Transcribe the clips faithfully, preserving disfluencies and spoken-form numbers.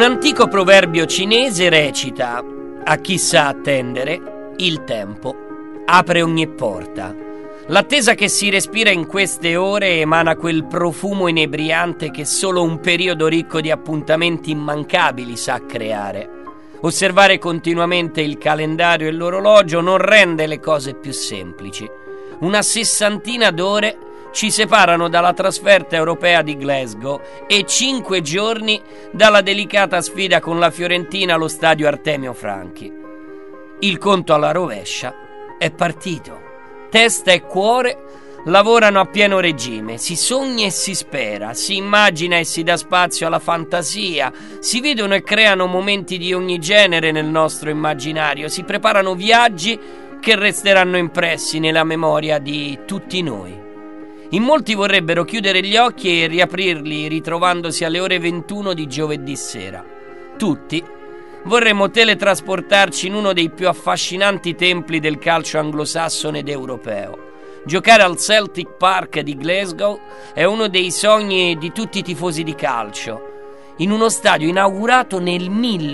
Un antico proverbio cinese recita: a chi sa attendere, il tempo apre ogni porta. L'attesa che si respira in queste ore emana quel profumo inebriante che solo un periodo ricco di appuntamenti immancabili sa creare. Osservare continuamente il calendario e l'orologio non rende le cose più semplici. Una sessantina d'ore ci separano dalla trasferta europea di Glasgow e cinque giorni dalla delicata sfida con la Fiorentina allo stadio Artemio Franchi. Il conto alla rovescia è partito. Testa e cuore lavorano a pieno regime, si sogna e si spera, si immagina e si dà spazio alla fantasia, si vedono e creano momenti di ogni genere nel nostro immaginario, si preparano viaggi che resteranno impressi nella memoria di tutti noi. In molti vorrebbero chiudere gli occhi e riaprirli ritrovandosi alle ore ventuno di giovedì sera. Tutti vorremmo teletrasportarci in uno dei più affascinanti templi del calcio anglosassone ed europeo. Giocare al Celtic Park di Glasgow è uno dei sogni di tutti i tifosi di calcio. In uno stadio inaugurato nel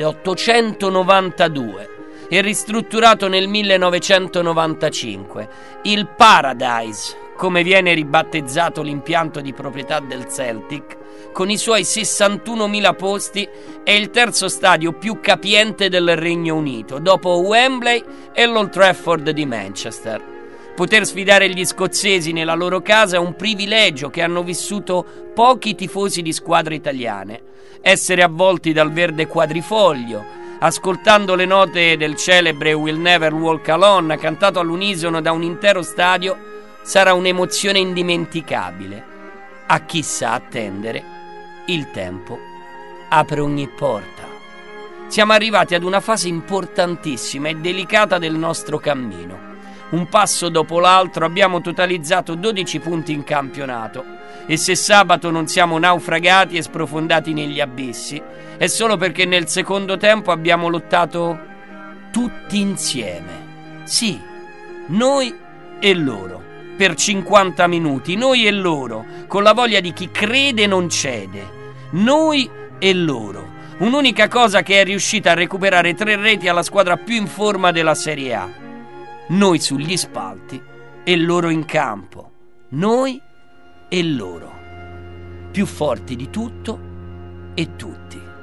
milleottocentonovantadue e ristrutturato nel millenovecentonovantacinque, il Paradise, come viene ribattezzato l'impianto di proprietà del Celtic, con i suoi sessantunomila posti, è il terzo stadio più capiente del Regno Unito, dopo Wembley e l'Old Trafford di Manchester. Poter sfidare gli scozzesi nella loro casa è un privilegio che hanno vissuto pochi tifosi di squadre italiane. Essere avvolti dal verde quadrifoglio, ascoltando le note del celebre We'll Never Walk Alone, cantato all'unisono da un intero stadio, sarà un'emozione indimenticabile. A chi sa attendere, il tempo apre ogni porta. Siamo arrivati ad una fase importantissima e delicata del nostro cammino. Un passo dopo l'altro abbiamo totalizzato dodici punti in campionato e se sabato non siamo naufragati e sprofondati negli abissi è solo perché nel secondo tempo abbiamo lottato tutti insieme. Sì, noi e loro. Per cinquanta minuti, noi e loro, con la voglia di chi crede e non cede. Noi e loro. Un'unica cosa che è riuscita a recuperare tre reti alla squadra più in forma della Serie A. Noi sugli spalti e loro in campo. Noi e loro. Più forti di tutto e tutti.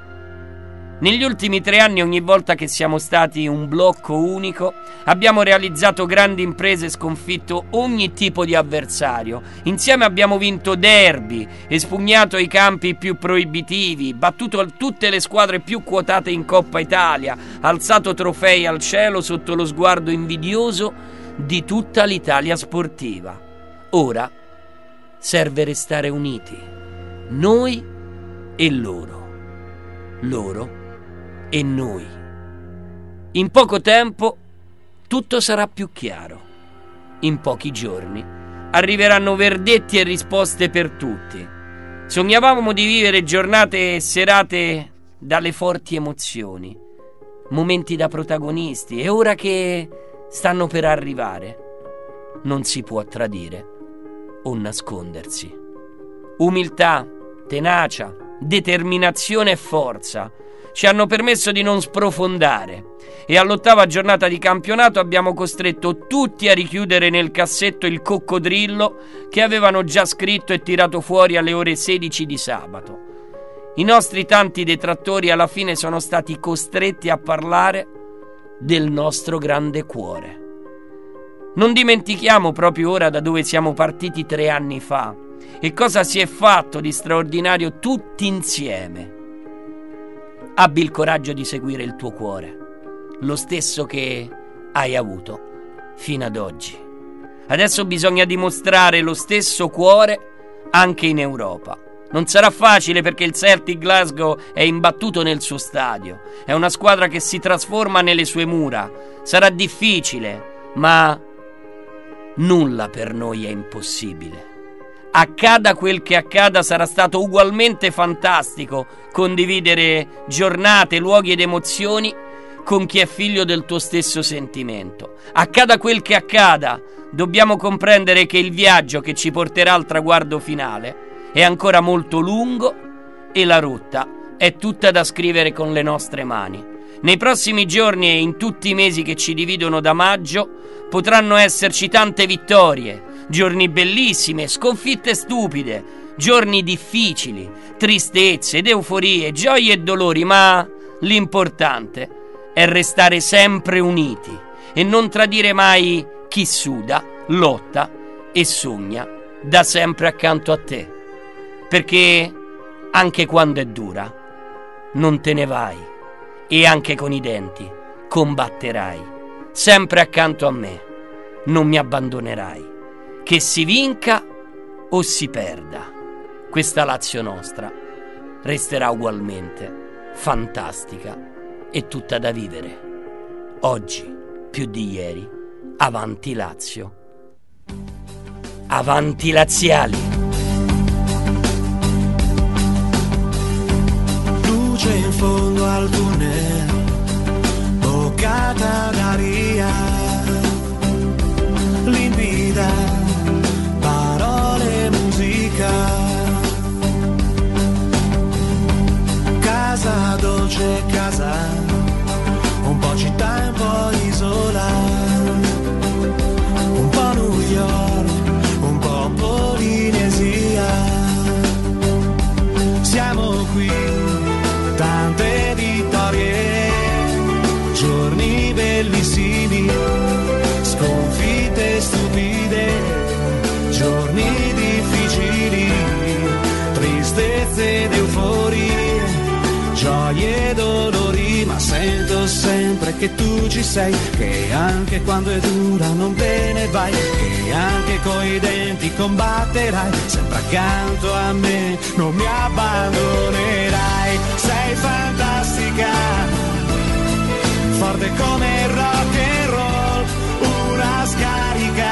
Negli ultimi tre anni, ogni volta che siamo stati un blocco unico, abbiamo realizzato grandi imprese e sconfitto ogni tipo di avversario. Insieme abbiamo vinto derby, espugnato i campi più proibitivi, battuto tutte le squadre più quotate in Coppa Italia, alzato trofei al cielo sotto lo sguardo invidioso di tutta l'Italia sportiva. Ora serve restare uniti, noi e loro. Loro e noi. In poco tempo tutto sarà più chiaro. In pochi giorni arriveranno verdetti e risposte per tutti. Sognavamo di vivere giornate e serate dalle forti emozioni, momenti da protagonisti, e ora che stanno per arrivare non si può tradire o nascondersi. Umiltà, tenacia, determinazione e forza ci hanno permesso di non sprofondare e all'ottava giornata di campionato abbiamo costretto tutti a richiudere nel cassetto il coccodrillo che avevano già scritto e tirato fuori alle ore sedici di sabato. I nostri tanti detrattori alla fine sono stati costretti a parlare del nostro grande cuore. Non dimentichiamo proprio ora da dove siamo partiti tre anni fa e cosa si è fatto di straordinario tutti insieme. Abbi il coraggio di seguire il tuo cuore, lo stesso che hai avuto fino ad oggi. Adesso bisogna dimostrare lo stesso cuore anche in Europa. Non sarà facile perché il Celtic Glasgow è imbattuto nel suo stadio. È una squadra che si trasforma nelle sue mura. Sarà difficile, ma nulla per noi è impossibile. Accada quel che accada, sarà stato ugualmente fantastico condividere giornate, luoghi ed emozioni con chi è figlio del tuo stesso sentimento. Accada quel che accada, dobbiamo comprendere che il viaggio che ci porterà al traguardo finale è ancora molto lungo e la rotta è tutta da scrivere con le nostre mani. Nei prossimi giorni e in tutti i mesi che ci dividono da maggio potranno esserci tante vittorie, giorni bellissime, sconfitte stupide, giorni difficili, tristezze ed euforie, gioie e dolori, ma l'importante è restare sempre uniti e non tradire mai chi suda, lotta e sogna da sempre accanto a te. Perché anche quando è dura, non te ne vai e anche con i denti combatterai, sempre accanto a me, non mi abbandonerai. Che si vinca o si perda, questa Lazio nostra resterà ugualmente fantastica e tutta da vivere. Oggi, più di ieri, avanti Lazio, avanti laziali. Luce in fondo al tunnel, boccata d'aria, limpida, parole, musica, casa dolce, casa, un po' città e un po' isola, un po' New York, un po' Polinesia. Siamo qui, tante vittorie, giorni bellissimi, sconfitte stupide, giorni difficili, tristezze ed euforie, gioie e dolori, ma sento sempre che tu ci sei, che anche quando è dura non te ne vai, che anche coi denti combatterai, sempre accanto a me, non mi abbandonerai. Sei fantastica, forte come il rock and roll, una scarica,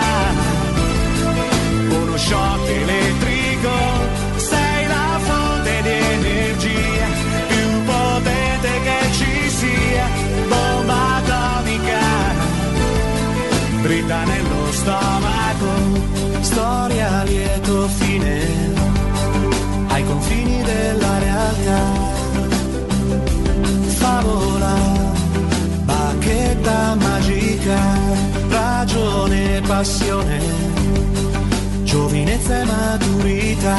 uno shock elettrico, sei la fonte di energia più potente che ci sia, bomba atomica, dritta nello stomaco, storia a lieto fine, ai confini della realtà, favola, bacchetta magica, ragione, passione, giovinezza e maturità,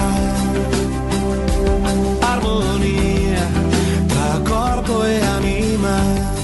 armonia tra corpo e anima.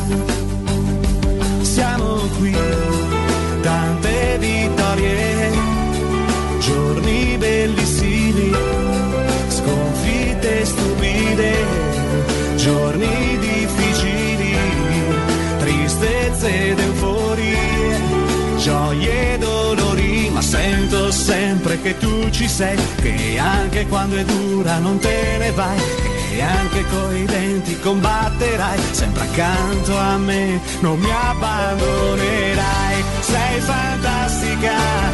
Siamo qui, tante vittorie, giorni bellissimi, sconfitte stupide, giorni difficili, tristezze ed euforie, gioie e dolori, ma sento sempre che tu ci sei, che anche quando è dura non te ne vai, che anche coi denti combatterai, sempre accanto a me, non mi abbandonerai. Sei fantastica,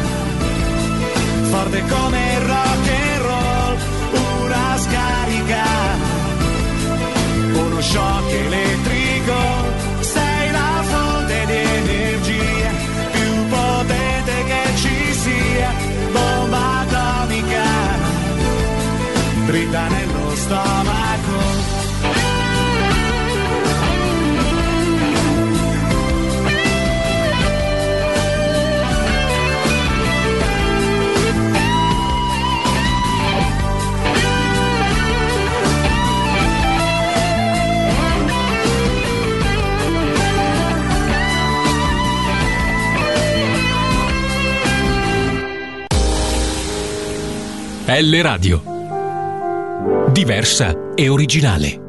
forte come il rock and roll, una scarica, uno shock elettrico, sei la fonte di energia più potente che ci sia, bomba atomica, dritta nello stomaco. L Radio. Diversa e originale.